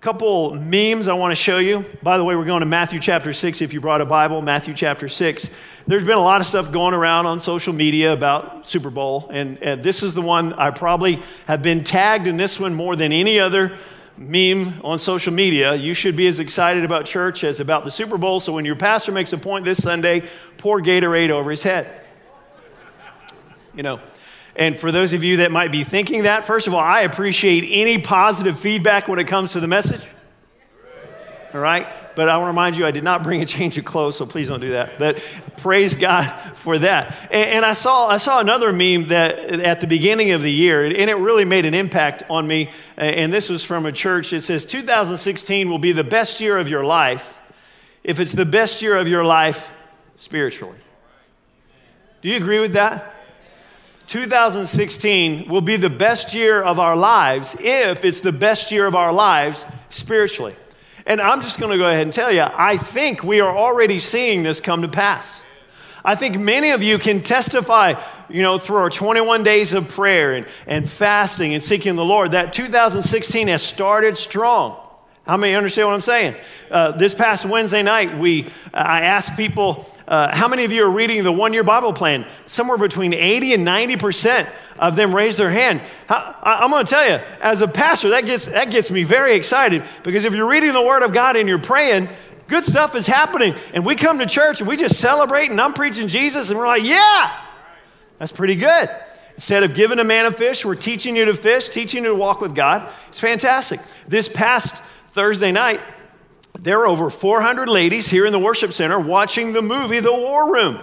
Couple memes I want to show you. By the way, we're going to Matthew chapter 6 if you brought a Bible, Matthew chapter 6. There's been a lot of stuff going around on social media about Super Bowl, and this is the one I probably have been tagged in this one more than any other meme on social media. You should be as excited about church as about the Super Bowl, so when your pastor makes a point this Sunday, pour Gatorade over his head. You know. And for those of you that might be thinking that, first of all, I appreciate any positive feedback when it comes to the message. All right? But I want to remind you, I did not bring a change of clothes, so please don't do that. But praise God for that. And I saw another meme that at the beginning of the year, and it really made an impact on me. And this was from a church. It says, 2016 will be the best year of your life if it's the best year of your life spiritually. Do you agree with that? 2016 will be the best year of our lives if it's the best year of our lives spiritually. And I'm just going to go ahead and tell you, I think we are already seeing this come to pass. I think many of you can testify, through our 21 days of prayer and fasting and seeking the Lord, that 2016 has started strong. How many understand what I'm saying? This past Wednesday night, I asked people, how many of you are reading the one-year Bible plan? Somewhere between 80 and 90% of them raised their hand. I'm going to tell you, as a pastor, that gets me very excited, because if you're reading the Word of God and you're praying, good stuff is happening. And we come to church and we just celebrate, and I'm preaching Jesus, and we're like, yeah, that's pretty good. Instead of giving a man a fish, we're teaching you to fish, teaching you to walk with God. It's fantastic. This past Thursday night, there were over 400 ladies here in the worship center watching the movie The War Room.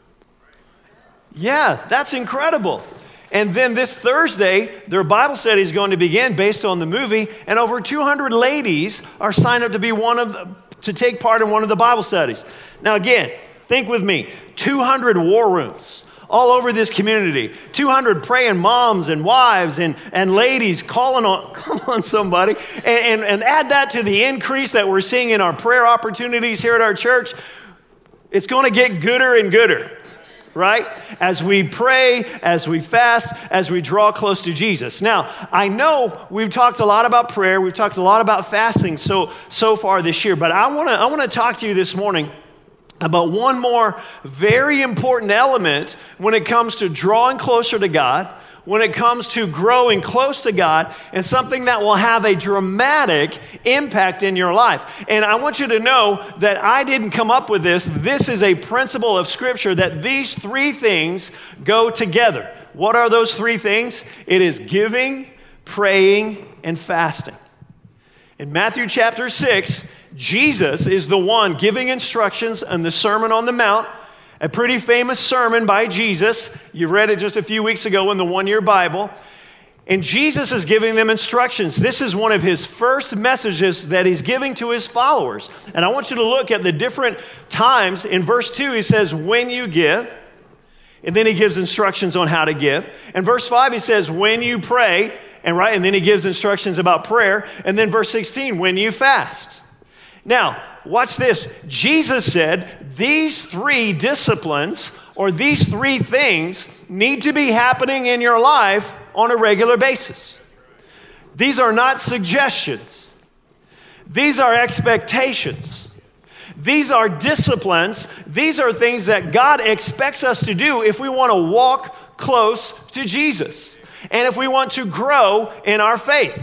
Yeah, that's incredible. And then this Thursday, their Bible study is going to begin based on the movie, and over 200 ladies are signed up to take part in one of the Bible studies. Now again, think with me, 200 war rooms all over this community, 200 praying moms and wives and ladies calling on somebody, and add that to the increase that we're seeing in our prayer opportunities here at our church. It's going to get gooder and gooder, right? As we pray, as we fast, as we draw close to Jesus. Now, I know we've talked a lot about prayer, we've talked a lot about fasting so far this year, but I want to talk to you this morning about one more very important element when it comes to drawing closer to God, when it comes to growing close to God, and something that will have a dramatic impact in your life. And I want you to know that I didn't come up with this. This is a principle of Scripture that these three things go together. What are those three things? It is giving, praying, and fasting. In Matthew chapter 6, Jesus is the one giving instructions on the Sermon on the Mount, a pretty famous sermon by Jesus. You read it just a few weeks ago in the one-year Bible. And Jesus is giving them instructions. This is one of his first messages that he's giving to his followers. And I want you to look at the different times. In verse 2, he says, when you give. And then he gives instructions on how to give. In verse 5, he says, when you pray. And then he gives instructions about prayer. And then verse 16, when you fast. Now, watch this. Jesus said these three disciplines, or these three things, need to be happening in your life on a regular basis. These are not suggestions. These are expectations. These are disciplines. These are things that God expects us to do if we want to walk close to Jesus and if we want to grow in our faith.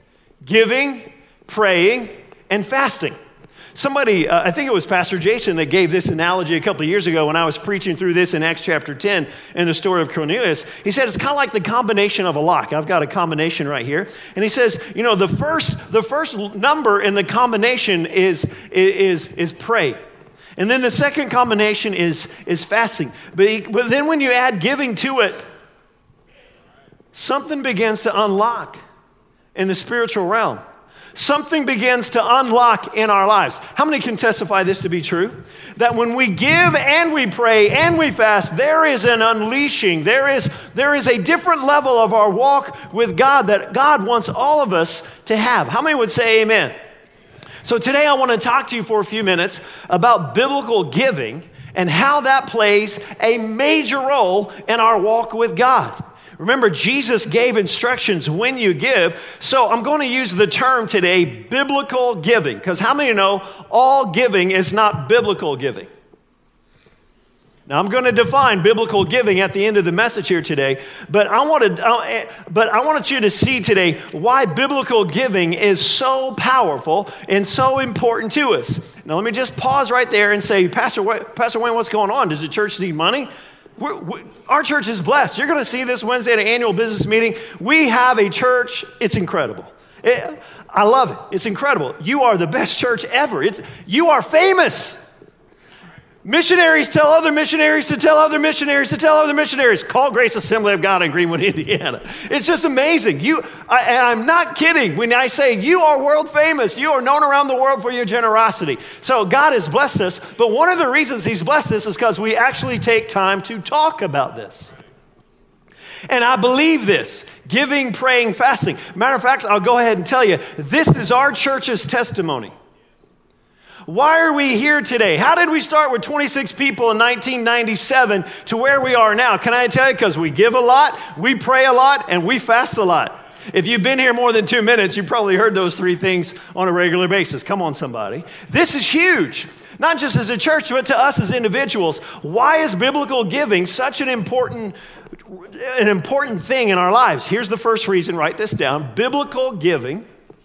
Giving, praying, and fasting. Somebody, I think it was Pastor Jason that gave this analogy a couple of years ago when I was preaching through this in Acts chapter 10 in the story of Cornelius. He said it's kind of like the combination of a lock. I've got a combination right here. And he says, the first number in the combination is pray. And then the second combination is fasting. But then when you add giving to it, something begins to unlock in the spiritual realm. Something begins to unlock in our lives. How many can testify this to be true? That when we give and we pray and we fast, there is an unleashing. There is a different level of our walk with God that God wants all of us to have. How many would say amen? So today I want to talk to you for a few minutes about biblical giving and how that plays a major role in our walk with God. Remember, Jesus gave instructions when you give. So I'm going to use the term today, biblical giving. Because how many know all giving is not biblical giving? Now, I'm going to define biblical giving at the end of the message here today, but I want you to see today why biblical giving is so powerful and so important to us. Now, let me just pause right there and say, Pastor Wayne, what's going on? Does the church need money? Our church is blessed. You're going to see this Wednesday at an annual business meeting. We have a church. It's incredible. I love it. It's incredible. You are the best church ever. You are famous. Missionaries tell other missionaries to tell other missionaries to tell other missionaries. Call Grace Assembly of God in Greenwood, Indiana. It's just amazing. I'm not kidding when I say you are world famous. You are known around the world for your generosity. So God has blessed us, but one of the reasons he's blessed us is because we actually take time to talk about this. And I believe this. Giving, praying, fasting. Matter of fact, I'll go ahead and tell you, this is our church's testimony. Why are we here today? How did we start with 26 people in 1997 to where we are now? Can I tell you? Because we give a lot, we pray a lot, and we fast a lot. If you've been here more than 2 minutes, you probably heard those three things on a regular basis. Come on, somebody. This is huge, not just as a church, but to us as individuals. Why is biblical giving such an important thing in our lives? Here's the first reason. Write this down. Biblical giving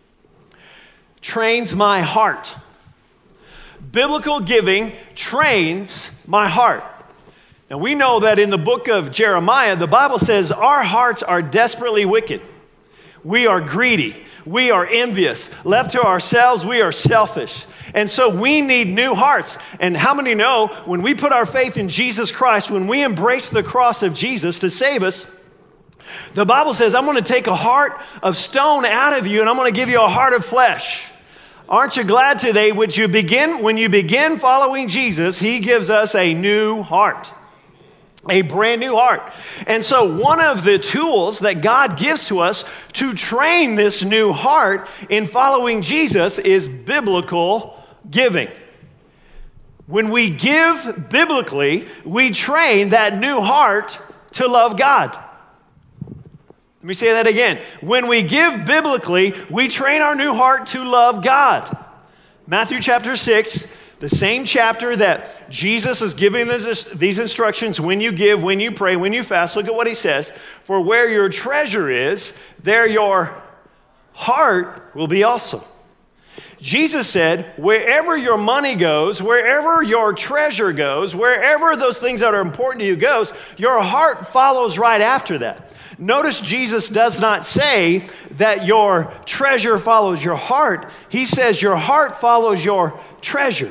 trains my heart. Biblical giving trains my heart. Now we know that in the book of Jeremiah, the Bible says our hearts are desperately wicked. We are greedy. We are envious. Left to ourselves, we are selfish. And so we need new hearts. And how many know when we put our faith in Jesus Christ, when we embrace the cross of Jesus to save us, the Bible says, I'm going to take a heart of stone out of you and I'm going to give you a heart of flesh. Aren't you glad today when you begin following Jesus, he gives us a new heart, a brand new heart. And so one of the tools that God gives to us to train this new heart in following Jesus is biblical giving. When we give biblically, we train that new heart to love God. Let me say that again. When we give biblically, we train our new heart to love God. Matthew chapter 6, the same chapter that Jesus is giving these instructions, when you give, when you pray, when you fast, look at what he says. For where your treasure is, there your heart will be also. Jesus said, wherever your money goes, wherever your treasure goes, wherever those things that are important to you goes, your heart follows right after that. Notice Jesus does not say that your treasure follows your heart. He says your heart follows your treasure.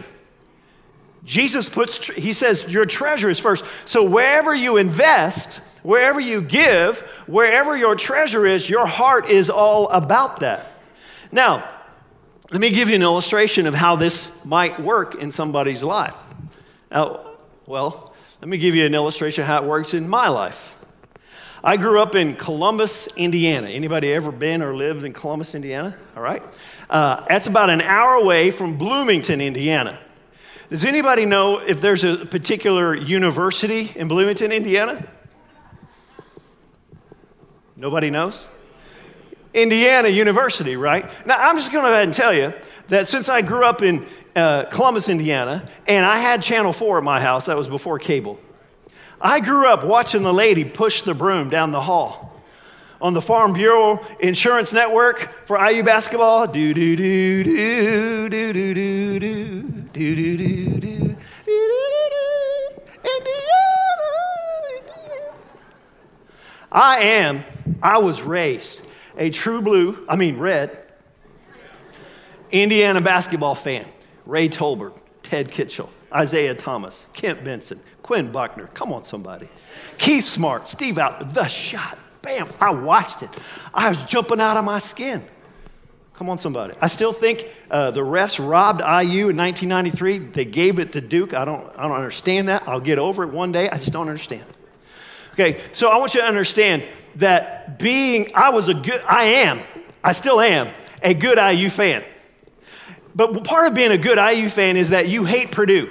He says your treasure is first. So wherever you invest, wherever you give, wherever your treasure is, your heart is all about that. Now, let me give you an illustration of how this might work in somebody's life. Let me give you an illustration of how it works in my life. I grew up in Columbus, Indiana. Anybody ever been or lived in Columbus, Indiana? All right. That's about an hour away from Bloomington, Indiana. Does anybody know if there's a particular university in Bloomington, Indiana? Nobody knows? Indiana University, right? Now, I'm just going to go ahead and tell you that since I grew up in Columbus, Indiana, and I had Channel 4 at my house, that was before cable, I grew up watching the lady push the broom down the hall. On the Farm Bureau Insurance Network for IU basketball, do-do-do-do, do-do-do-do, do-do-do-do, do-do-do-do, Indiana. I was raised a true red Indiana basketball fan. Ray Tolbert, Ted Kitchell, Isaiah Thomas, Kent Benson, Quinn Buckner, come on somebody. Keith Smart, Steve Out, The Shot, bam, I watched it. I was jumping out of my skin. Come on somebody. I still think the refs robbed IU in 1993. They gave it to Duke. I don't understand that. I'll get over it one day. I just don't understand. Okay, so I want you to understand that I still am a good IU fan. But part of being a good IU fan is that you hate Purdue.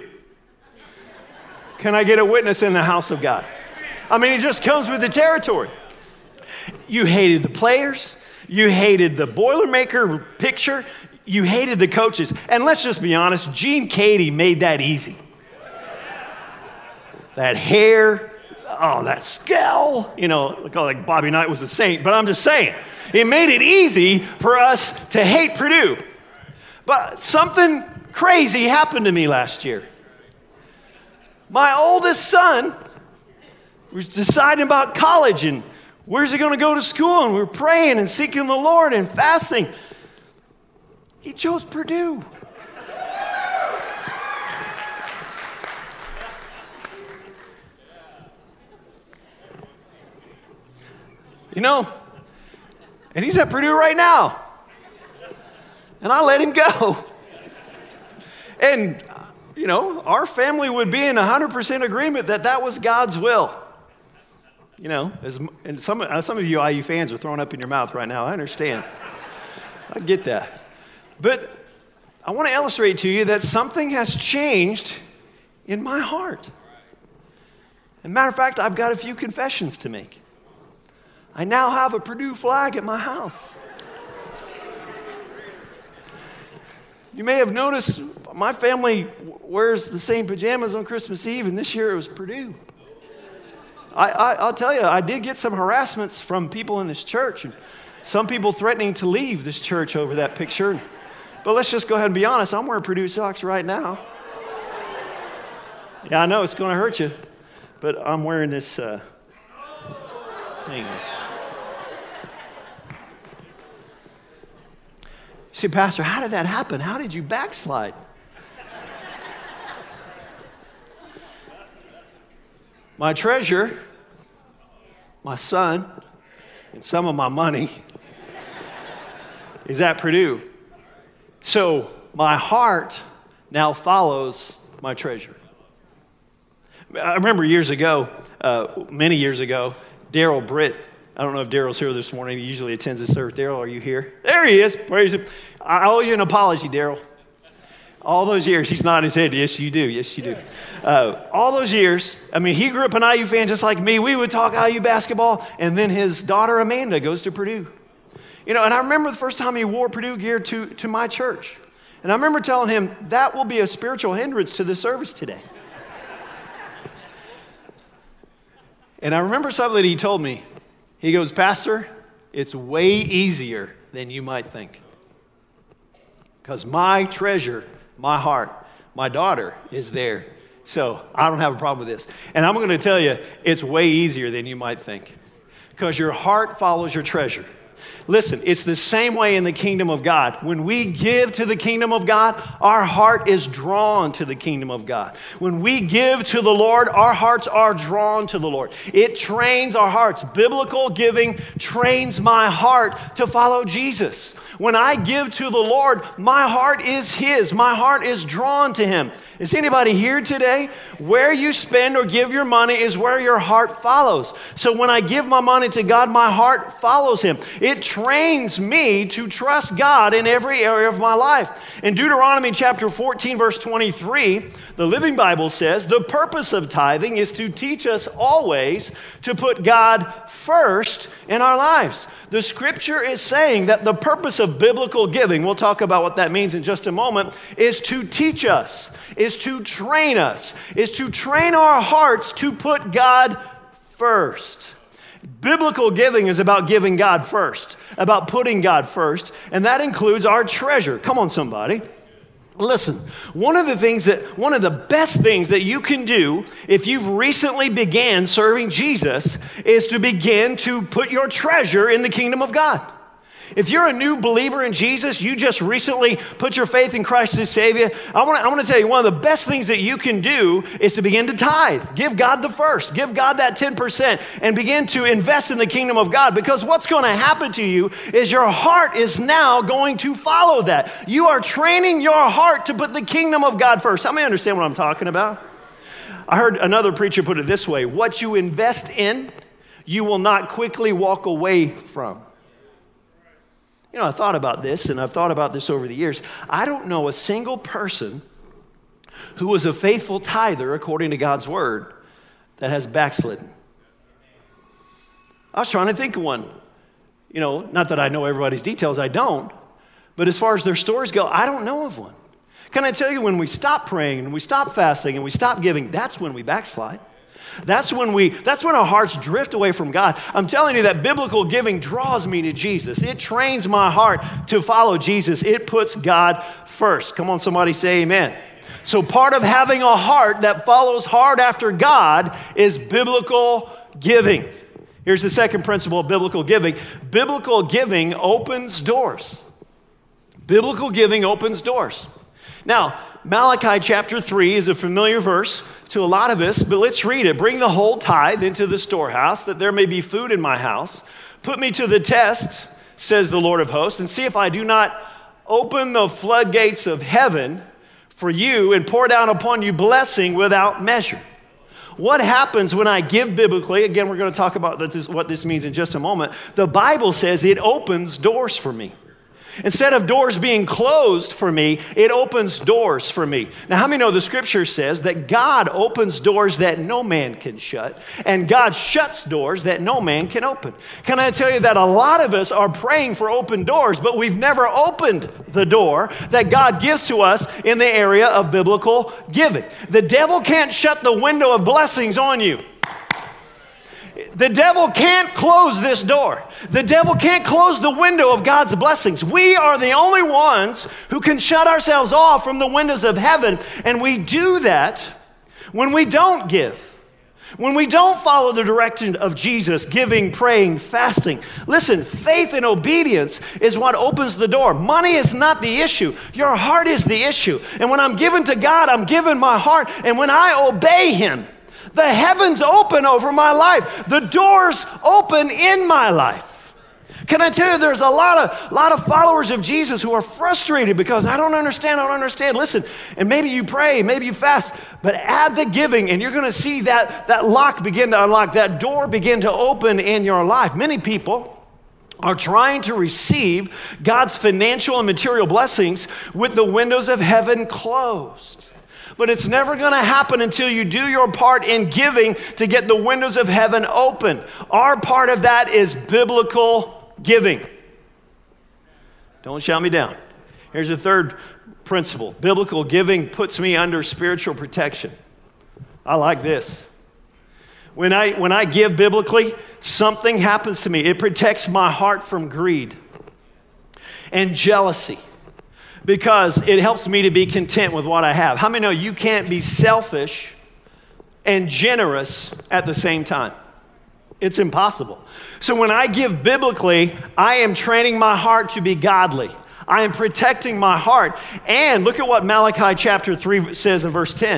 Can I get a witness in the house of God? I mean, it just comes with the territory. You hated the players. You hated the Boilermaker picture. You hated the coaches. And let's just be honest, Gene Cady made that easy. That hair, that skull, look like Bobby Knight was a saint, but I'm just saying, it made it easy for us to hate Purdue. But something crazy happened to me last year. My oldest son was deciding about college and where's he going to go to school, and we were praying and seeking the Lord and fasting. He chose Purdue. And he's at Purdue right now. And I let him go. And, our family would be in 100% agreement that was God's will. And some of you IU fans are throwing up in your mouth right now. I understand. I get that. But I want to illustrate to you that something has changed in my heart. As a matter of fact, I've got a few confessions to make. I now have a Purdue flag at my house. You may have noticed my family wears the same pajamas on Christmas Eve, and this year it was Purdue. I'll tell you, I did get some harassments from people in this church, and some people threatening to leave this church over that picture. But let's just go ahead and be honest, I'm wearing Purdue socks right now. Yeah, I know it's going to hurt you, but I'm wearing this thing. You say, Pastor, how did that happen? How did you backslide? My treasure, my son, and some of my money is at Purdue. So my heart now follows my treasure. I remember years ago, many years ago, Daryl Britt, I don't know if Daryl's here this morning. He usually attends the service. Daryl, are you here? There he is. Praise him. I owe you an apology, Daryl. All those years, he's nodding his head. Yes, you do. Yes, you do. All those years, he grew up an IU fan just like me. We would talk IU basketball, and then his daughter, Amanda, goes to Purdue. And I remember the first time he wore Purdue gear to my church. And I remember telling him, that will be a spiritual hindrance to the service today. And I remember something that he told me. He goes, Pastor, it's way easier than you might think. Because my treasure, my heart, my daughter is there. So I don't have a problem with this. And I'm going to tell you, it's way easier than you might think. Because your heart follows your treasure. Listen, it's the same way in the kingdom of God. When we give to the kingdom of God, our heart is drawn to the kingdom of God. When we give to the Lord, our hearts are drawn to the Lord. It trains our hearts. Biblical giving trains my heart to follow Jesus. When I give to the Lord, my heart is His. My heart is drawn to Him. Is anybody here today? Where you spend or give your money is where your heart follows. So when I give my money to God, my heart follows Him. It trains me to trust God in every area of my life. In Deuteronomy chapter 14, verse 23, the Living Bible says, the purpose of tithing is to teach us always to put God first in our lives. The scripture is saying that the purpose of biblical giving, we'll talk about what that means in just a moment, is to teach us, is to train us, is to train our hearts to put God first. Biblical giving is about giving God first, about putting God first, and that includes our treasure. Come on, somebody. Listen, one of the best things that you can do if you've recently began serving Jesus is to begin to put your treasure in the kingdom of God. If you're a new believer in Jesus, you just recently put your faith in Christ as Savior, I want to tell you one of the best things that you can do is to begin to tithe. Give God the first. Give God that 10% and begin to invest in the kingdom of God, because what's going to happen to you is your heart is now going to follow that. You are training your heart to put the kingdom of God first. How many understand what I'm talking about? I heard another preacher put it this way: what you invest in, you will not quickly walk away from. I thought about this, and I've thought about this over the years. I don't know a single person who was a faithful tither according to God's word that has backslidden. I was trying to think of one. You know, not that I know everybody's details, I don't. But as far as their stories go, I don't know of one. Can I tell you, when we stop praying and we stop fasting and we stop giving, that's when we backslide. That's when our hearts drift away from God. I'm telling you that biblical giving draws me to Jesus. It trains my heart to follow Jesus. It puts God first. Come on, somebody say amen. So part of having a heart that follows hard after God is biblical giving. Here's the second principle of biblical giving. Biblical giving opens doors. Biblical giving opens doors. Now, Malachi chapter 3 is a familiar verse to a lot of us, but let's read it. Bring the whole tithe into the storehouse, that there may be food in my house. Put me to the test, says the Lord of hosts, and see if I do not open the floodgates of heaven for you and pour down upon you blessing without measure. What happens when I give biblically? Again, we're going to talk about what this means in just a moment. The Bible says it opens doors for me. Instead of doors being closed for me, it opens doors for me. Now, how many know the scripture says that God opens doors that no man can shut, and God shuts doors that no man can open? Can I tell you that a lot of us are praying for open doors, but we've never opened the door that God gives to us in the area of biblical giving. The devil can't shut the window of blessings on you. The devil can't close this door. The devil can't close the window of God's blessings. We are the only ones who can shut ourselves off from the windows of heaven, and we do that when we don't give, when we don't follow the direction of Jesus, giving, praying, fasting. Listen, faith and obedience is what opens the door. Money is not the issue. Your heart is the issue. And when I'm giving to God, I'm giving my heart, and when I obey Him, the heavens open over my life. The doors open in my life. Can I tell you, there's a lot of followers of Jesus who are frustrated because I don't understand. Listen, and maybe you pray, maybe you fast, but add the giving and you're going to see that lock begin to unlock, that door begin to open in your life. Many people are trying to receive God's financial and material blessings with the windows of heaven closed. But it's never going to happen until you do your part in giving to get the windows of heaven open. Our part of that is biblical giving. Don't shout me down. Here's the third principle. Biblical giving puts me under spiritual protection. I like this. When I give biblically, something happens to me. It protects my heart from greed and jealousy, because it helps me to be content with what I have. How many know you can't be selfish and generous at the same time? It's impossible. So when I give biblically, I am training my heart to be godly. I am protecting my heart. And look at what Malachi chapter 3 says in verse 10.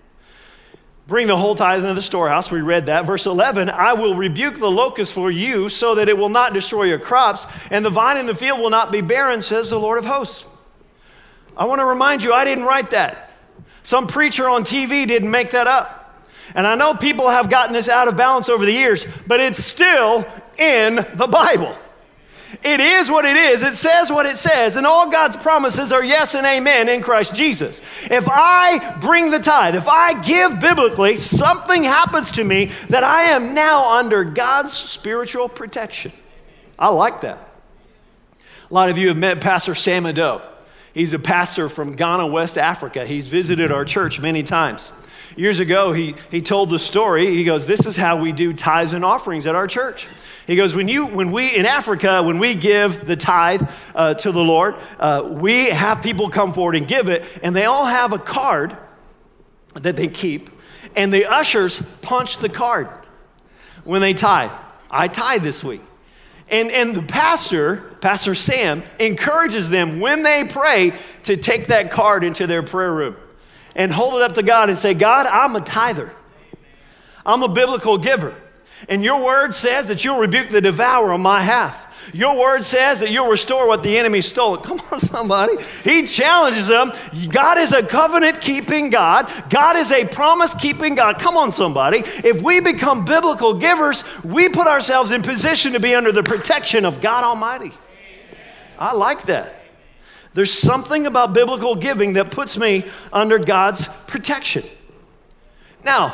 Bring the whole tithe into the storehouse. We read that. Verse 11, I will rebuke the locust for you so that it will not destroy your crops, and the vine in the field will not be barren, says the Lord of hosts. I want to remind you, I didn't write that. Some preacher on TV didn't make that up. And I know people have gotten this out of balance over the years, but it's still in the Bible. It is what it is. It says what it says. And all God's promises are yes and amen in Christ Jesus. If I bring the tithe, if I give biblically, something happens to me that I am now under God's spiritual protection. I like that. A lot of you have met Pastor Sam Ado. He's a pastor from Ghana, West Africa. He's visited our church many times. Years ago, he told the story. He goes, this is how we do tithes and offerings at our church. He goes, when we in Africa, when we give the tithe to the Lord, we have people come forward and give it, and they all have a card that they keep, and the ushers punch the card when they tithe. I tithe this week. And the Pastor Sam, encourages them when they pray to take that card into their prayer room and hold it up to God and say, God, I'm a tither. I'm a biblical giver. And your word says that you'll rebuke the devourer on my behalf. Your word says that you'll restore what the enemy stole. Come on, somebody. He challenges them. God is a covenant-keeping God. God is a promise-keeping God. Come on, somebody. If we become biblical givers, we put ourselves in position to be under the protection of God Almighty. I like that. There's something about biblical giving that puts me under God's protection. Now,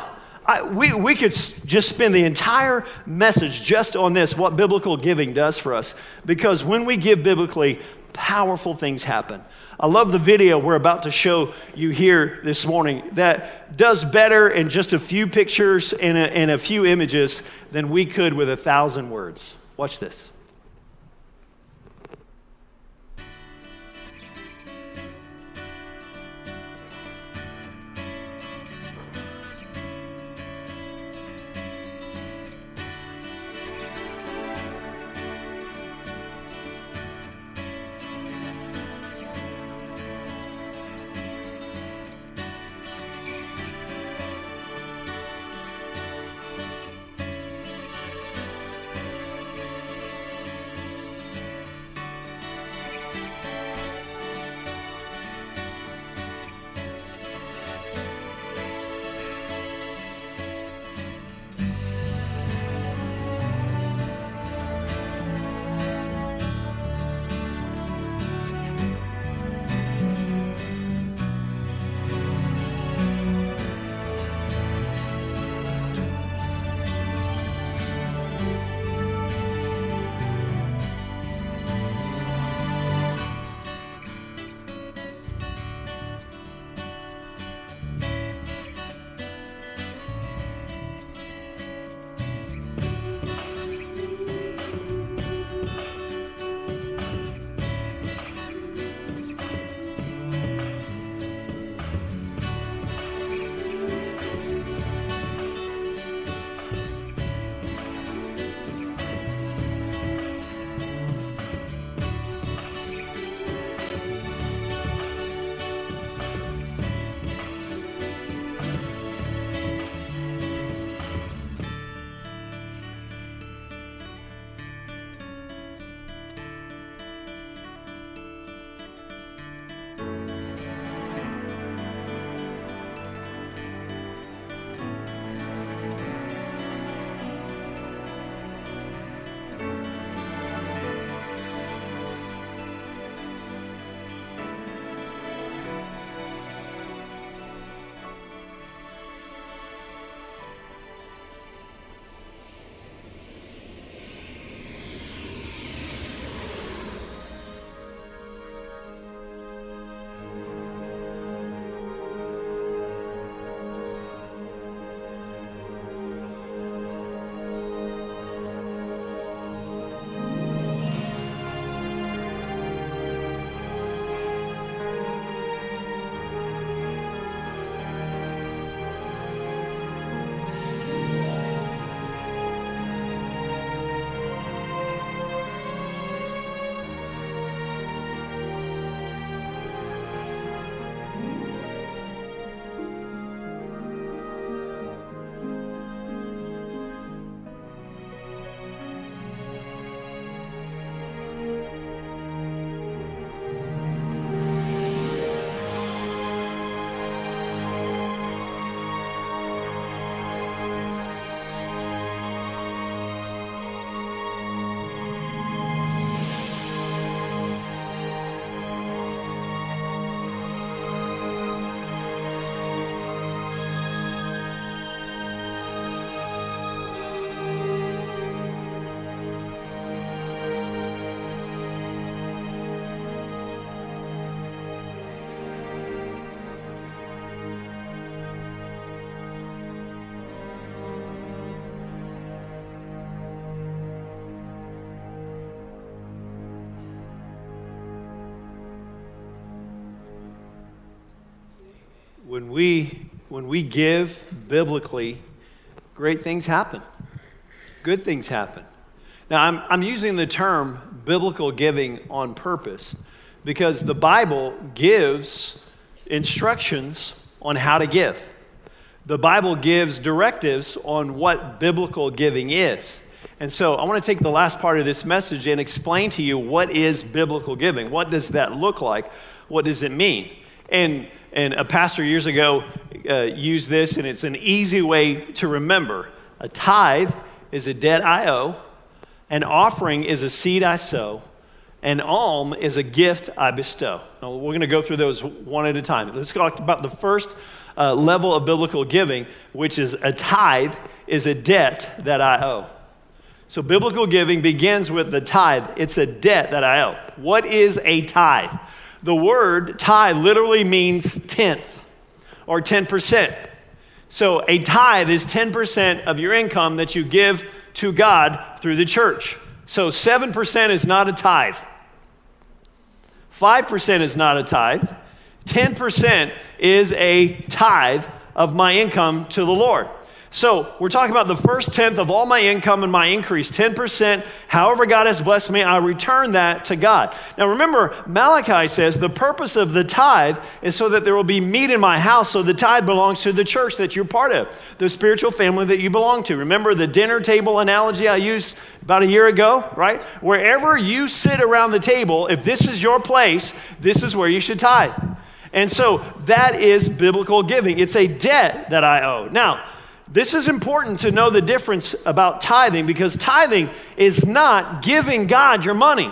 We could just spend the entire message just on this, what biblical giving does for us. Because when we give biblically, powerful things happen. I love the video we're about to show you here this morning that does better in just a few pictures and a few images than we could with 1,000 words. Watch this. When we give biblically, great things happen. Good things happen. Now, I'm using the term biblical giving on purpose because the Bible gives instructions on how to give. The Bible gives directives on what biblical giving is. And so I want to take the last part of this message and explain to you what is biblical giving. What does that look like? What does it mean? And a pastor years ago used this, and it's an easy way to remember. A tithe is a debt I owe. An offering is a seed I sow. and alm is a gift I bestow. Now, we're going to go through those one at a time. Let's talk about the first level of biblical giving, which is a tithe is a debt that I owe. So biblical giving begins with the tithe. It's a debt that I owe. What is a tithe? The word tithe literally means tenth or 10%. So a tithe is 10% of your income that you give to God through the church. So 7% is not a tithe. 5% is not a tithe. 10% is a tithe of my income to the Lord. So we're talking about the first tenth of all my income and my increase, 10%. However God has blessed me, I return that to God. Now remember, Malachi says the purpose of the tithe is so that there will be meat in my house. So the tithe belongs to the church that you're part of, the spiritual family that you belong to. Remember the dinner table analogy I used about a year ago, right? Wherever you sit around the table, if this is your place, this is where you should tithe. And so that is biblical giving. It's a debt that I owe. Now, this is important to know the difference about tithing, because tithing is not giving God your money.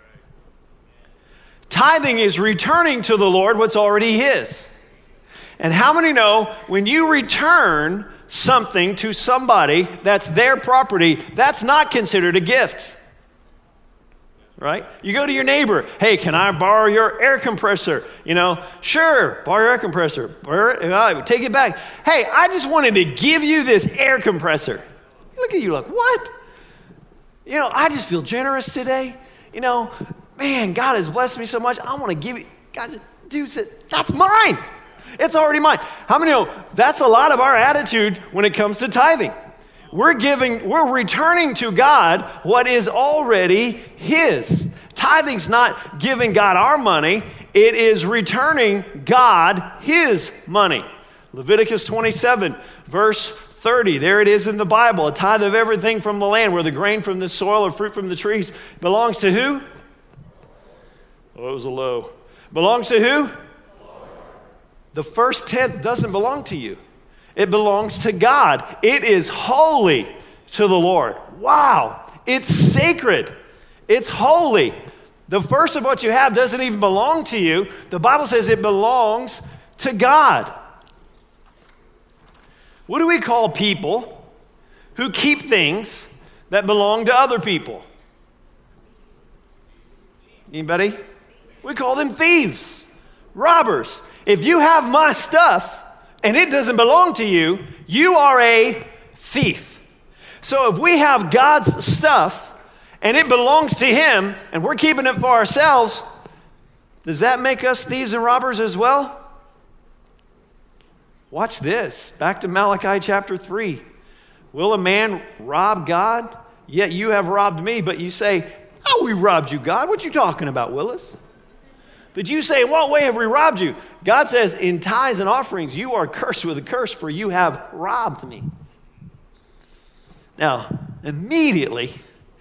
Tithing is returning to the Lord what's already His. And how many know when you return something to somebody that's their property, that's not considered a gift? Right? You go to your neighbor, hey, can I borrow your air compressor? You know, sure, borrow your air compressor. Take it back. Hey, I just wanted to give you this air compressor. Look at you like, what? You know, I just feel generous today. You know, man, God has blessed me so much. I want to give you, guys, dude said, that's mine. It's already mine. How many know that's a lot of our attitude when it comes to tithing? We're returning to God what is already His. Tithing's not giving God our money. It is returning God His money. Leviticus 27, verse 30. There it is in the Bible. A tithe of everything from the land, where the grain from the soil or fruit from the trees belongs to who? Oh, it was a low. Belongs to who? The first tenth doesn't belong to you. It belongs to God. It is holy to the Lord. Wow. It's sacred. It's holy. The first of what you have doesn't even belong to you. The Bible says it belongs to God. What do we call people who keep things that belong to other people? Anybody? We call them thieves, robbers. If you have my stuff and it doesn't belong to you, you are a thief. So if we have God's stuff and it belongs to Him and we're keeping it for ourselves, does that make us thieves and robbers as well? Watch this. Back to Malachi chapter 3. Will a man rob God? Yet you have robbed me. But you say, oh, we robbed you, God. What you talking about, Willis? But you say, in what way have we robbed you? God says, in tithes and offerings, you are cursed with a curse, for you have robbed me. Now, immediately,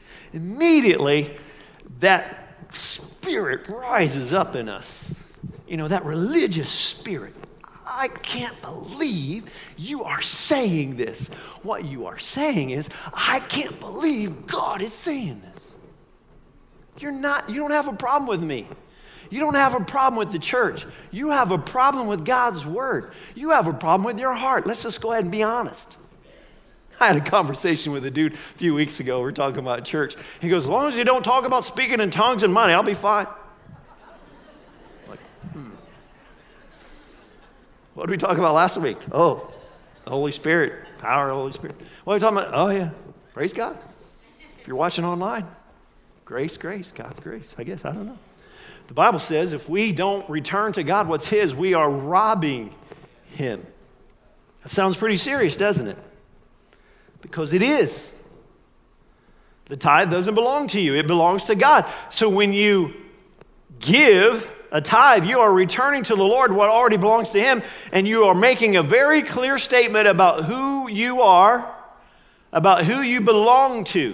that spirit rises up in us. You know, that religious spirit. I can't believe you are saying this. What you are saying is, I can't believe God is saying this. You don't have a problem with me. You don't have a problem with the church. You have a problem with God's word. You have a problem with your heart. Let's just go ahead and be honest. I had a conversation with a dude a few weeks ago. We were talking about church. He goes, as long as you don't talk about speaking in tongues and money, I'll be fine. Like, What did we talk about last week? Oh, the Holy Spirit, power of the Holy Spirit. What are we talking about? Oh, yeah, praise God. If you're watching online, grace, God's grace, I guess, I don't know. The Bible says if we don't return to God what's His, we are robbing Him. That sounds pretty serious, doesn't it? Because it is. The tithe doesn't belong to you. It belongs to God. So when you give a tithe, you are returning to the Lord what already belongs to Him, and you are making a very clear statement about who you are, about who you belong to.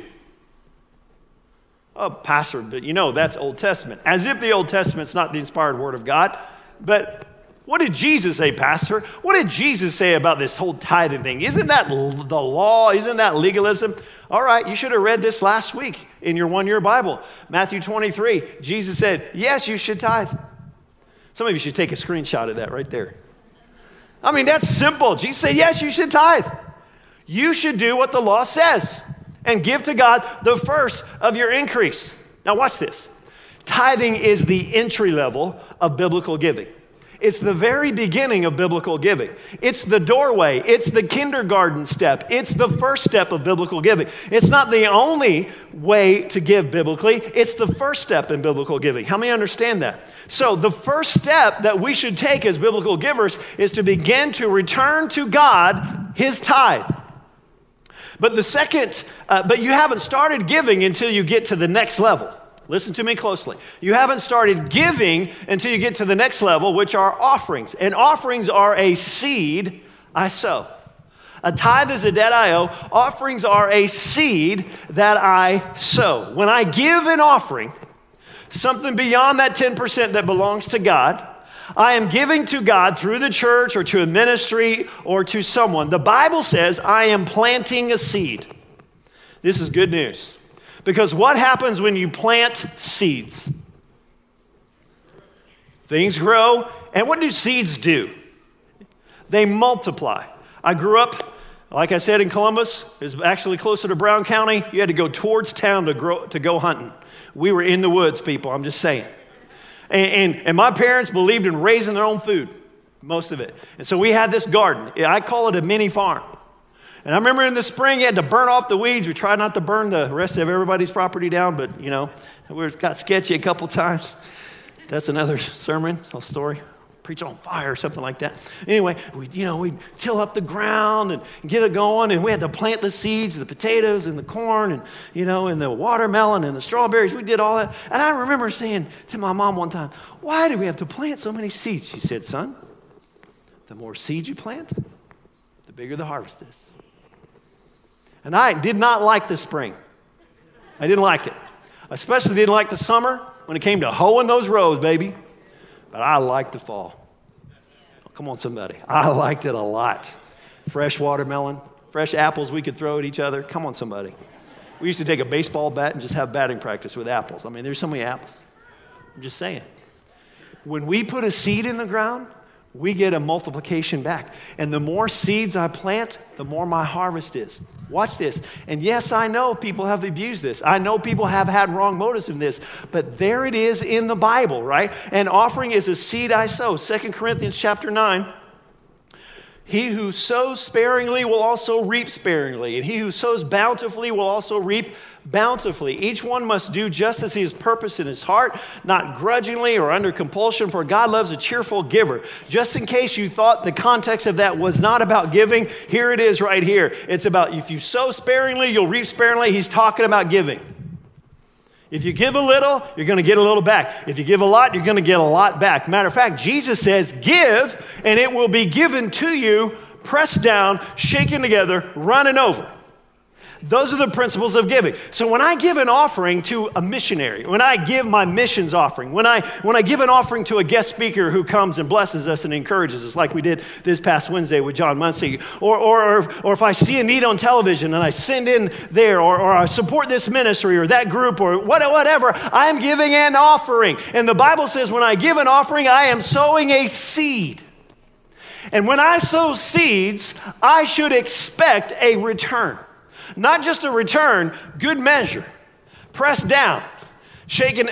Oh, pastor, but you know, that's Old Testament. As if the Old Testament's not the inspired Word of God. But What did Jesus say, Pastor? What did Jesus say about this whole tithing thing? Isn't that the law? Isn't that legalism? All right, you should have read this last week in your one-year Bible. Matthew 23, Jesus said, yes, you should tithe. Some of you should take a screenshot of that right there. I mean, that's simple. Jesus said, yes, you should tithe. You should do what the law says and give to God the first of your increase. Now watch this. Tithing is the entry level of biblical giving. It's the very beginning of biblical giving. It's the doorway. It's the kindergarten step. It's the first step of biblical giving. It's not the only way to give biblically. It's the first step in biblical giving. How many understand that? So the first step that we should take as biblical givers is to begin to return to God His tithe. But but you haven't started giving until you get to the next level. Listen to me closely. You haven't started giving until you get to the next level, which are offerings. And offerings are a seed I sow. A tithe is a debt I owe. Offerings are a seed that I sow. When I give an offering, something beyond that 10% that belongs to God, I am giving to God through the church or to a ministry or to someone. The Bible says I am planting a seed. This is good news. Because what happens when you plant seeds? Things grow, and what do seeds do? They multiply. I grew up, like I said, in Columbus. It was actually closer to Brown County. You had to go towards town to go hunting. We were in the woods, people, I'm just saying. And my parents believed in raising their own food, most of it. And so we had this garden. I call it a mini farm. And I remember in the spring, you had to burn off the weeds. We tried not to burn the rest of everybody's property down, but, it got sketchy a couple times. That's another sermon, a story. Preach on fire or something like that. Anyway, we'd till up the ground and get it going, and we had to plant the seeds, the potatoes and the corn and, and the watermelon and the strawberries. We did all that. And I remember saying to my mom one time, why do we have to plant so many seeds? She said, son, the more seeds you plant, the bigger the harvest is. And I did not like the spring. I didn't like it. I especially didn't like the summer when it came to hoeing those rows, baby. But I liked the fall. Oh, come on, somebody. I liked it a lot. Fresh watermelon, fresh apples we could throw at each other. Come on, somebody. We used to take a baseball bat and just have batting practice with apples. I mean, there's so many apples. I'm just saying. When we put a seed in the ground, we get a multiplication back. And the more seeds I plant, the more my harvest is. Watch this. And yes, I know people have abused this. I know people have had wrong motives in this. But there it is in the Bible, right? An offering is a seed I sow. 2 Corinthians chapter 9. He who sows sparingly will also reap sparingly, and he who sows bountifully will also reap bountifully. Each one must do just as he has purposed in his heart, not grudgingly or under compulsion, for God loves a cheerful giver. Just in case you thought the context of that was not about giving, here it is right here. It's about if you sow sparingly, you'll reap sparingly. He's talking about giving. If you give a little, you're going to get a little back. If you give a lot, you're going to get a lot back. Matter of fact, Jesus says, give, and it will be given to you, pressed down, shaken together, running over. Those are the principles of giving. So when I give an offering to a missionary, when I give my missions offering, when I give an offering to a guest speaker who comes and blesses us and encourages us, like we did this past Wednesday with John Muncie, or if I see a need on television and I send in there, or I support this ministry or that group or whatever, I am giving an offering. And the Bible says when I give an offering, I am sowing a seed. And when I sow seeds, I should expect a return. Not just a return, good measure, pressed down, shaken,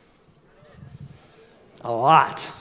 a lot.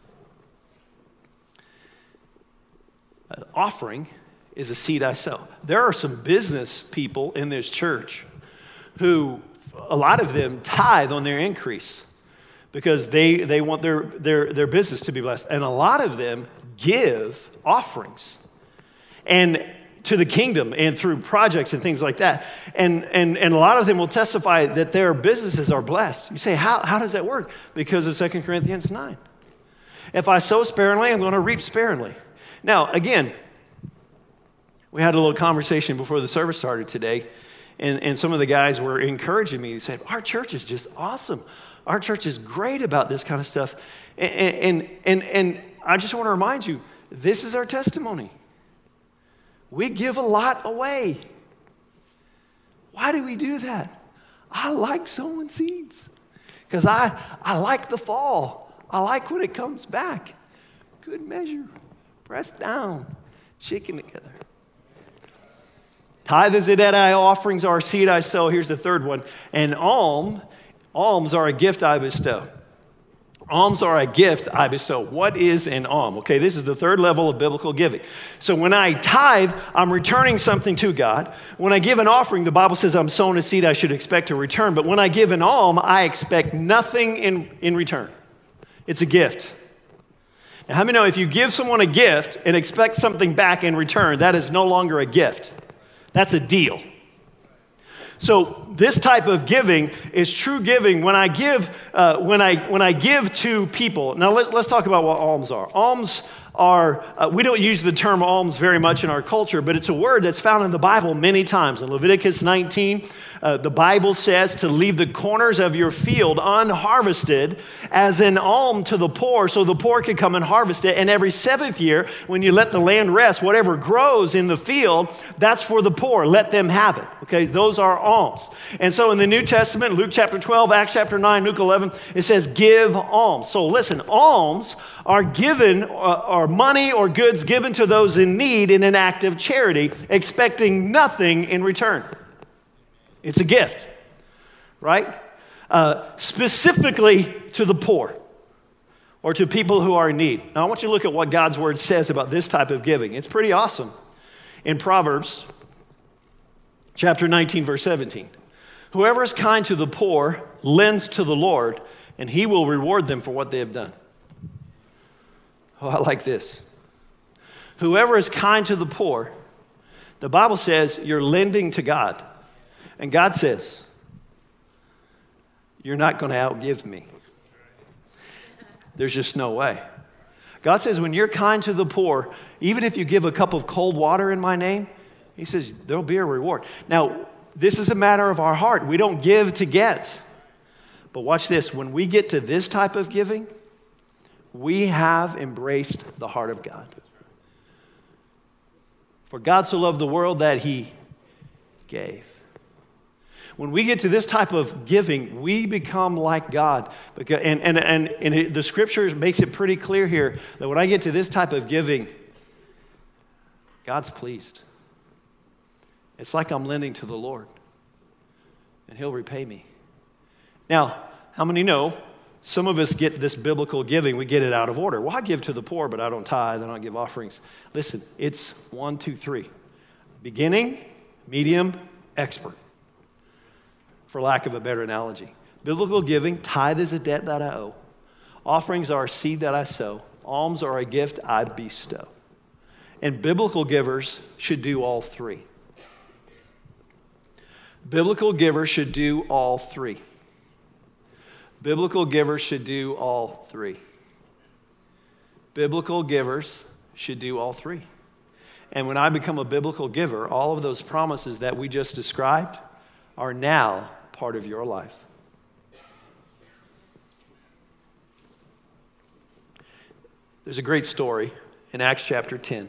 An offering is a seed I sow. There are some business people in this church who, a lot of them tithe on their increase because they want their business to be blessed. And a lot of them give offerings. And to the kingdom and through projects and things like that. And a lot of them will testify that their businesses are blessed. You say, how does that work? Because of 2 Corinthians 9. If I sow sparingly, I'm going to reap sparingly. Now, again, we had a little conversation before the service started today, and some of the guys were encouraging me. They said, our church is just awesome. Our church is great about this kind of stuff. And I just want to remind you, this is our testimony. We give a lot away. Why do we do that? I like sowing seeds because I like the fall. I like when it comes back. Good measure, pressed down, shaken together. Tithe is a debt I owe, offerings are a seed I sow. Here's the third one. And alms are a gift I bestow. Alms are a gift I bestow. What is an alm? Okay, this is the third level of biblical giving. So when I tithe, I'm returning something to God. When I give an offering, the Bible says I'm sowing a seed I should expect to return. But when I give an alm, I expect nothing in return. It's a gift. Now, how many know if you give someone a gift and expect something back in return, that is no longer a gift? That's a deal. So this type of giving is true giving. When I give, when I give to people. Now let's talk about what alms are. Alms are we don't use the term alms very much in our culture, but it's a word that's found in the Bible many times. In Leviticus 19, the Bible says to leave the corners of your field unharvested as an alm to the poor, so the poor could come and harvest it. And every seventh year, when you let the land rest, whatever grows in the field, that's for the poor. Let them have it. Okay, those are alms. And so in the New Testament, Luke chapter 12, Acts chapter 9, Luke 11, it says give alms. So listen, alms are given, or money or goods given to those in need in an act of charity, expecting nothing in return. It's a gift, right? Specifically to the poor or to people who are in need. Now, I want you to look at what God's word says about this type of giving. It's pretty awesome. In Proverbs chapter 19, verse 17, whoever is kind to the poor lends to the Lord, and he will reward them for what they have done. Oh, I like this. Whoever is kind to the poor, the Bible says you're lending to God. And God says, you're not going to outgive me. There's just no way. God says when you're kind to the poor, even if you give a cup of cold water in my name, he says there'll be a reward. Now, this is a matter of our heart. We don't give to get. But watch this. When we get to this type of giving, we have embraced the heart of God. For God so loved the world that he gave. When we get to this type of giving, we become like God. And the scripture makes it pretty clear here that when I get to this type of giving, God's pleased. It's like I'm lending to the Lord, and he'll repay me. Now, how many know some of us get this biblical giving, we get it out of order. Well, I give to the poor, but I don't tithe, I don't give offerings. Listen, it's 1, 2, 3. Beginning, medium, expert. For lack of a better analogy. Biblical giving, tithe is a debt that I owe. Offerings are a seed that I sow. Alms are a gift I bestow. And biblical givers should do all three. Biblical givers should do all three. Biblical givers should do all three. Biblical givers should do all three. And when I become a biblical giver, all of those promises that we just described are now part of your life. There's a great story in Acts chapter 10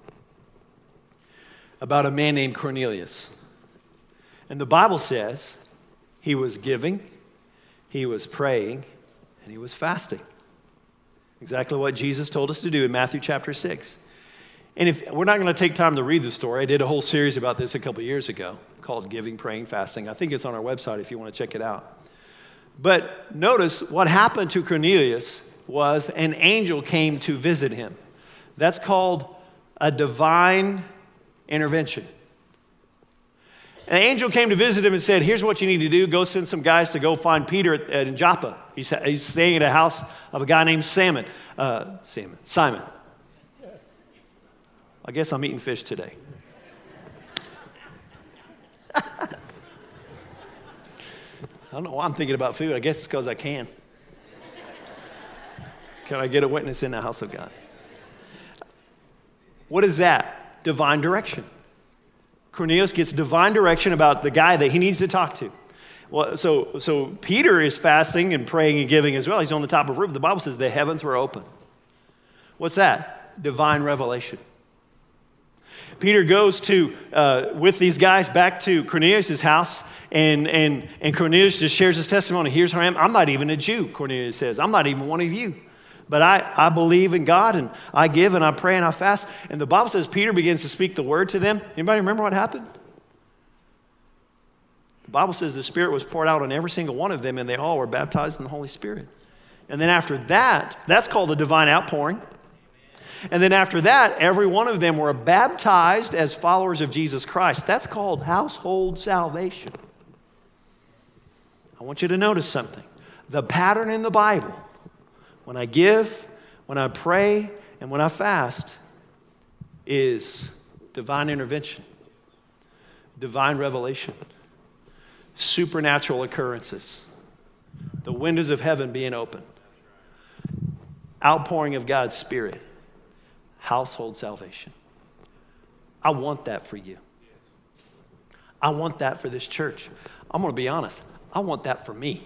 about a man named Cornelius. And the Bible says he was giving, he was praying, and he was fasting. Exactly what Jesus told us to do in Matthew chapter 6. And if we're not going to take time to read the story, I did a whole series about this a couple years ago called Giving, Praying, Fasting. I think it's on our website if you want to check it out. But notice what happened to Cornelius was an angel came to visit him. That's called a divine intervention. An angel came to visit him and said, here's what you need to do. Go send some guys to go find Peter in Joppa. He's staying at a house of a guy named Simon. I guess I'm eating fish today. I don't know why I'm thinking about food. I guess it's because I can. Can I get a witness in the house of God? What is that? Divine direction. Cornelius gets divine direction about the guy that he needs to talk to. Well, so Peter is fasting and praying and giving as well. He's on the top of a roof. The Bible says the heavens were open. What's that? Divine revelation. Peter goes with these guys back to Cornelius' house, and Cornelius just shares his testimony. Here's who I am. I'm not even a Jew, Cornelius says. I'm not even one of you. But I believe in God, and I give, and I pray, and I fast. And the Bible says Peter begins to speak the word to them. Anybody remember what happened? The Bible says the Spirit was poured out on every single one of them, and they all were baptized in the Holy Spirit. And then after that, that's called a divine outpouring. And then after that, every one of them were baptized as followers of Jesus Christ. That's called household salvation. I want you to notice something. The pattern in the Bible, when I give, when I pray, and when I fast, is divine intervention, divine revelation, supernatural occurrences, the windows of heaven being open, outpouring of God's Spirit, household salvation. I want that for you. I want that for this church. I'm going to be honest. I want that for me.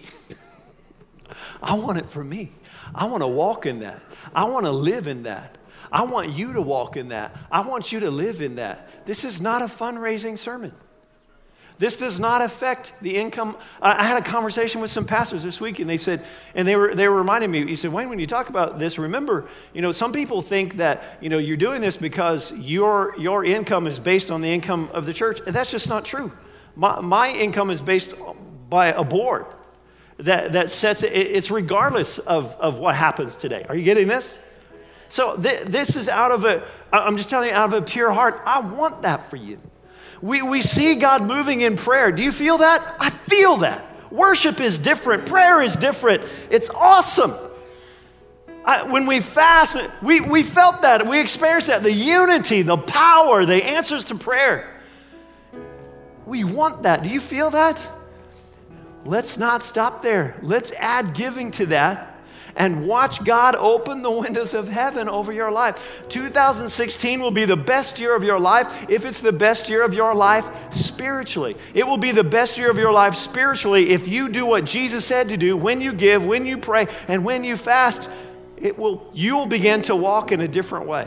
I want it for me. I want to walk in that. I want to live in that. I want you to walk in that. I want you to live in that. This is not a fundraising sermon. This does not affect the income. I had a conversation with some pastors this week, and they said, and they were reminding me, he said, Wayne, when you talk about this, remember, some people think that, you're doing this because your income is based on the income of the church. And that's just not true. My income is based by a board that sets it. It's regardless of what happens today. Are you getting this? So this is I'm just telling you, out of a pure heart, I want that for you. We see God moving in prayer. Do you feel that? I feel that. Worship is different. Prayer is different. It's awesome. When we fast, we felt that. We experienced that. The unity, the power, the answers to prayer. We want that. Do you feel that? Let's not stop there. Let's add giving to that and watch God open the windows of heaven over your life. 2016 will be the best year of your life if it's the best year of your life spiritually. It will be the best year of your life spiritually if you do what Jesus said to do when you give, when you pray, and when you fast. You will begin to walk in a different way.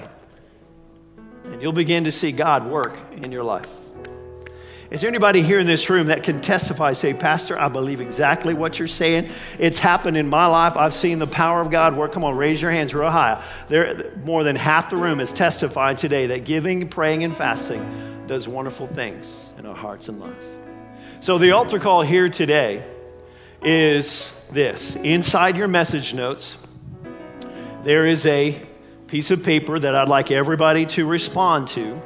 And you'll begin to see God work in your life. Is there anybody here in this room that can testify, say, Pastor, I believe exactly what you're saying. It's happened in my life. I've seen the power of God work. Come on, raise your hands real high. More than half the room is testifying today that giving, praying, and fasting does wonderful things in our hearts and lives. So the altar call here today is this. Inside your message notes, there is a piece of paper that I'd like everybody to respond to.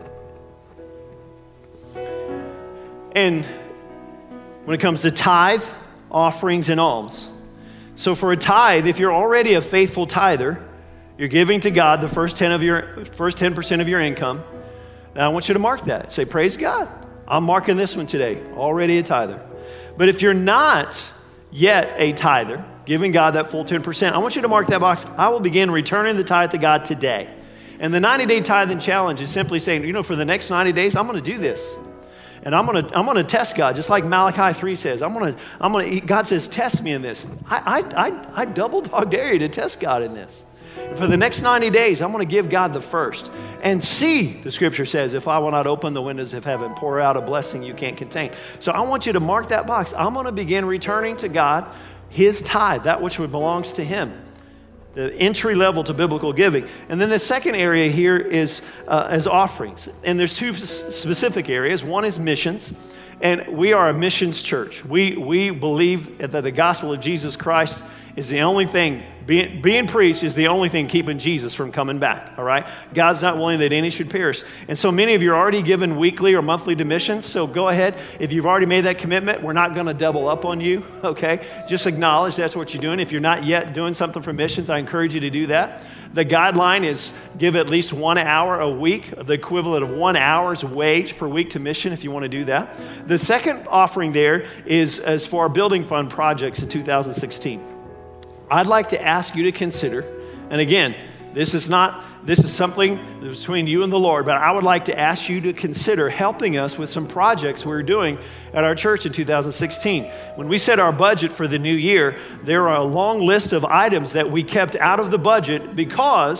And when it comes to tithe, offerings, and alms. So for a tithe, if you're already a faithful tither, you're giving to God the first 10% of your income. Now I want you to mark that. Say, praise God. I'm marking this one today. Already a tither. But if you're not yet a tither, giving God that full 10%, I want you to mark that box. I will begin returning the tithe to God today. And the 90-day tithing challenge is simply saying, for the next 90 days, I'm going to do this. And I'm gonna test God, just like Malachi 3 says. God says, test me in this. I double dog dare you to test God in this. For the next 90 days, I'm gonna give God the first. And see, the scripture says, if I will not open the windows of heaven, pour out a blessing you can't contain. So I want you to mark that box. I'm gonna begin returning to God his tithe, that which belongs to him. The entry level to biblical giving. And then the second area here is as offerings. And there's two specific areas. One is missions. And we are a missions church. We believe that the gospel of Jesus Christ is the only thing, being preached is the only thing keeping Jesus from coming back, all right? God's not willing that any should perish. And so many of you are already given weekly or monthly to missions, so go ahead. If you've already made that commitment, we're not going to double up on you, okay? Just acknowledge that's what you're doing. If you're not yet doing something for missions, I encourage you to do that. The guideline is give at least 1 hour a week, the equivalent of 1 hour's wage per week to mission if you want to do that. The second offering there is as for our building fund projects in 2016. I'd like to ask you to consider, and again, this is something between you and the Lord, but I would like to ask you to consider helping us with some projects we're doing at our church in 2016. When we set our budget for the new year, there are a long list of items that we kept out of the budget because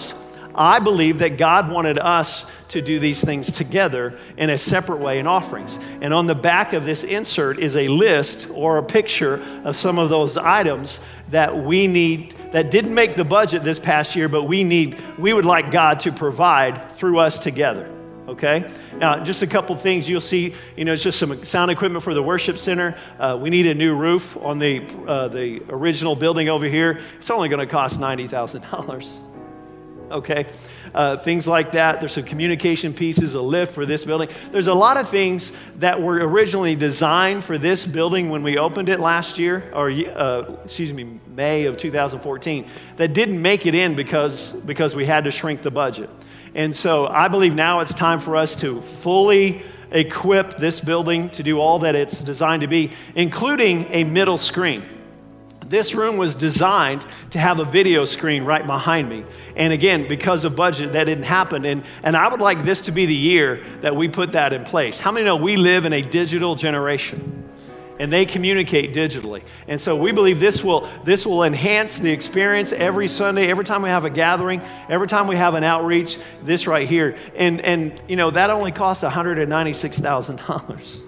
I believe that God wanted us to do these things together in a separate way in offerings. And on the back of this insert is a list or a picture of some of those items that we need, that didn't make the budget this past year, but we would like God to provide through us together. Okay? Now, just a couple things you'll see, it's just some sound equipment for the worship center. We need a new roof on the original building over here. It's only going to cost $90,000. Okay? Things like that. There's some communication pieces, a lift for this building. There's a lot of things that were originally designed for this building when we opened it last year, May of 2014, that didn't make it in because we had to shrink the budget. And so I believe now it's time for us to fully equip this building to do all that it's designed to be, including a middle screen. This room was designed to have a video screen right behind me. And again, because of budget, that didn't happen. And I would like this to be the year that we put that in place. How many know we live in a digital generation? And they communicate digitally. And so we believe this will enhance the experience every Sunday, every time we have a gathering, every time we have an outreach, this right here. And that only costs $196,000.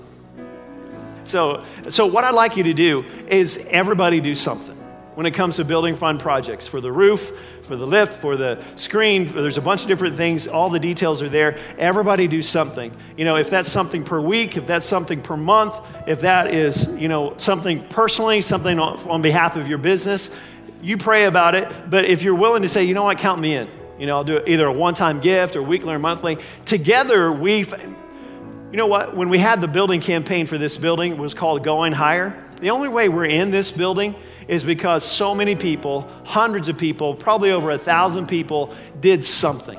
So what I'd like you to do is everybody do something when it comes to building fund projects. For the roof, for the lift, for the screen, there's a bunch of different things. All the details are there. Everybody do something. If that's something per week, if that's something per month, if that is, something personally, something on behalf of your business, you pray about it. But if you're willing to say, you know what, count me in. I'll do either a one-time gift or weekly or monthly. Together, when we had the building campaign for this building, it was called Going Higher. The only way we're in this building is because so many people, hundreds of people, probably over 1,000 people did something.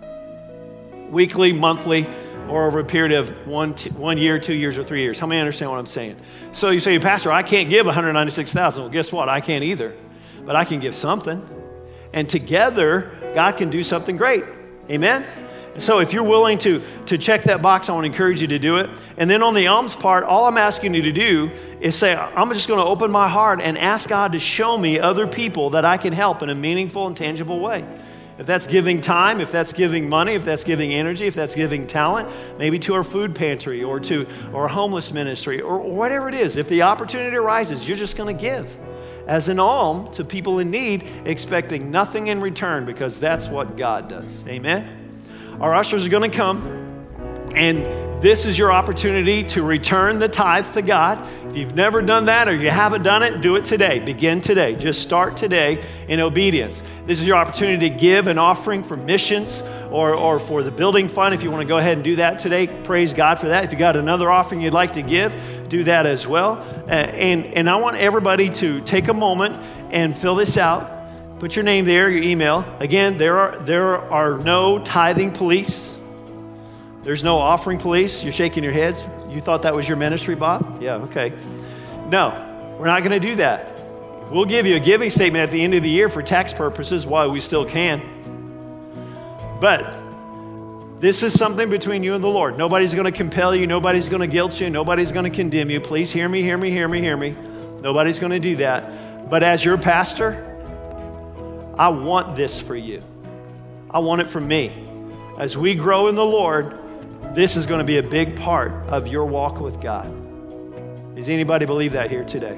Weekly, monthly, or over a period of 1 year, 2 years, or 3 years. How many understand what I'm saying? So you say, Pastor, I can't give $196,000. Well, guess what? I can't either. But I can give something. And together, God can do something great. Amen? So if you're willing to check that box, I want to encourage you to do it. And then on the alms part, all I'm asking you to do is say, I'm just going to open my heart and ask God to show me other people that I can help in a meaningful and tangible way. If that's giving time, if that's giving money, if that's giving energy, if that's giving talent, maybe to our food pantry or a homeless ministry or whatever it is. If the opportunity arises, you're just going to give as an alm to people in need, expecting nothing in return, because that's what God does. Amen? Our ushers are going to come, and this is your opportunity to return the tithe to God. If you've never done that or you haven't done it, do it today. Begin today. Just start today in obedience. This is your opportunity to give an offering for missions or for the building fund. If you want to go ahead and do that today, praise God for that. If you got another offering you'd like to give, do that as well. And I want everybody to take a moment and fill this out. Put your name there, your email. Again, there are no tithing police. There's no offering police. You're shaking your heads. You thought that was your ministry, Bob? Yeah, okay. No, we're not going to do that. We'll give you a giving statement at the end of the year for tax purposes while we still can. But this is something between you and the Lord. Nobody's going to compel you. Nobody's going to guilt you. Nobody's going to condemn you. Please hear me, hear me, hear me, hear me. Nobody's going to do that. But as your pastor, I want this for you. I want it for me. As we grow in the Lord, this is going to be a big part of your walk with God. Does anybody believe that here today?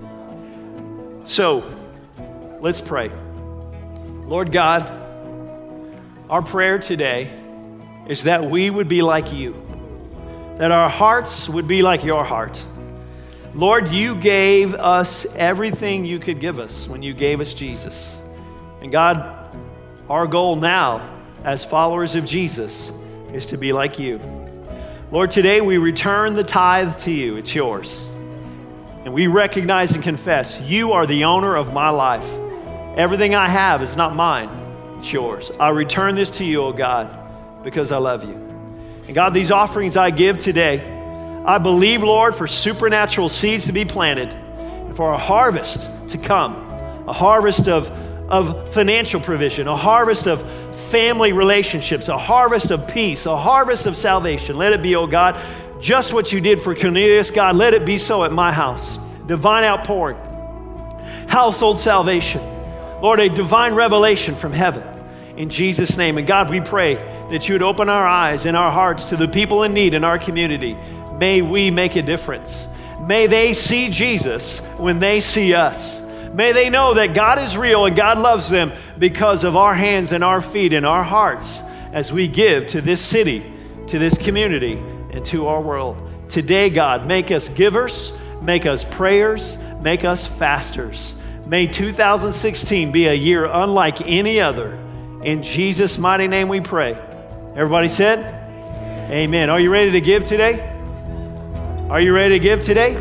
So, let's pray. Lord God, our prayer today is that we would be like you, that our hearts would be like your heart. Lord, you gave us everything you could give us when you gave us Jesus. And God, our goal now as followers of Jesus is to be like you. Lord, today we return the tithe to you. It's yours. And we recognize and confess you are the owner of my life. Everything I have is not mine. It's yours. I return this to you, oh God, because I love you. And God, these offerings I give today, I believe, Lord, for supernatural seeds to be planted and for a harvest to come, a harvest of financial provision, a harvest of family relationships, a harvest of peace, a harvest of salvation. Let it be, oh God, just what you did for Cornelius, God, let it be so at my house. Divine outpouring, household salvation. Lord, a divine revelation from heaven. In Jesus' name. And God, we pray that you would open our eyes and our hearts to the people in need in our community. May we make a difference. May they see Jesus when they see us. May they know that God is real and God loves them because of our hands and our feet and our hearts as we give to this city, to this community, and to our world. Today, God, make us givers, make us prayers, make us fasters. May 2016 be a year unlike any other. In Jesus' mighty name we pray. Everybody said? Amen. Are you ready to give today? Are you ready to give today?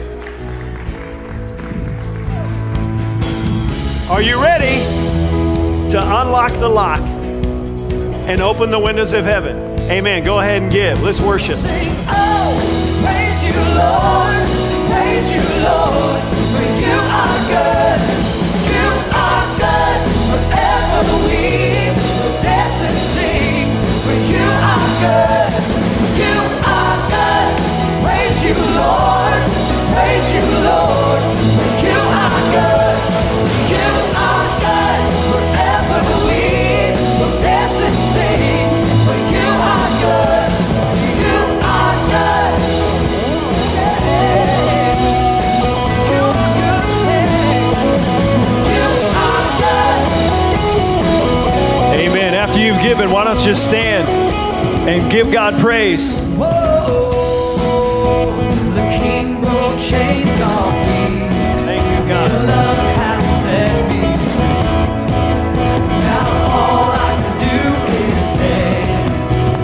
Are you ready to unlock the lock and open the windows of heaven? Amen. Go ahead and give. Let's worship. Sing, oh, praise you, Lord. Praise you, Lord. For you are good. You are good. Forever we will dance and sing. For you are good. You are good. Praise you, Lord. Praise you, Lord. For you are good. You are good. Forever we will dance and sing. For you are good. You are good. You are good. You are good. Amen. After you've given, why don't you stand and give God praise? Whoa, the King broke chains off me. Thank you, God. Your love has set me free. Now all I can do is dance.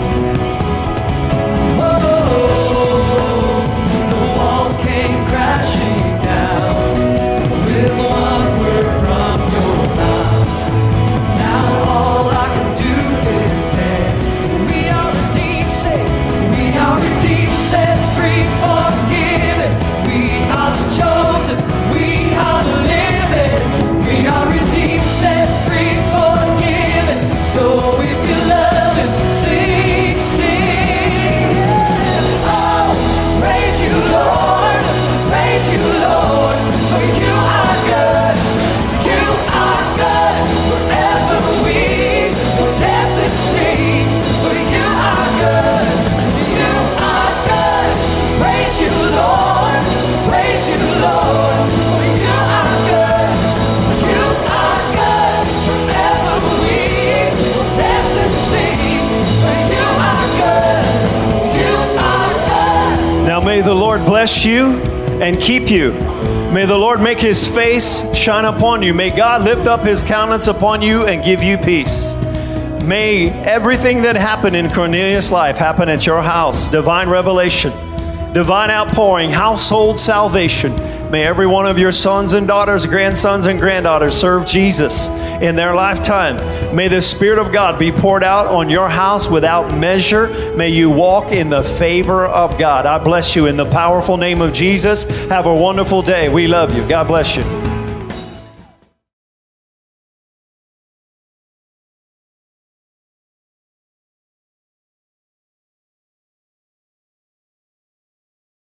Whoa, the walls came crashing down with one word from your mouth. Now all I can do is dance. We are redeemed, we are redeemed, set free, forgiven. We are the chosen, we are the living. We are redeemed, set free, forgiven. So if you love him, sing, sing. Oh, praise you, Lord, praise you, Lord. For you are good, you are good. Forever we will dance and sing. For you are good, you are good. Praise you, Lord, praise you, Lord. For you are good, you are good. Forever we will dance and sing. For you are good, you are good. Now may the Lord bless you and keep you. May the Lord make his face shine upon you. May God lift up his countenance upon you and give you peace. May everything that happened in Cornelius' life happen at your house. Divine revelation, divine outpouring, household salvation. May every one of your sons and daughters, grandsons and granddaughters serve Jesus in their lifetime. May the Spirit of God be poured out on your house without measure. May you walk in the favor of God. I bless you in the powerful name of Jesus. Have a wonderful day. We love you. God bless you.